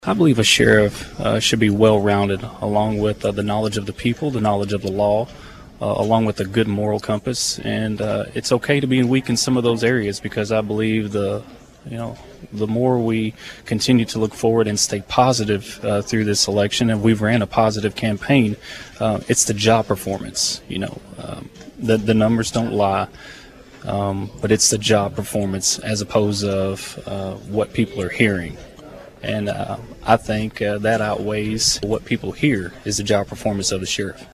I believe a sheriff should be well-rounded, along with the knowledge of the people, the knowledge of the law, along with a good moral compass. And it's okay to be weak in some of those areas, because I believe the more we continue to look forward and stay positive through this election, and we've ran a positive campaign, it's the job performance. The numbers don't lie. But it's the job performance as opposed of what people are hearing. And I think that outweighs what people hear is the job performance of the sheriff.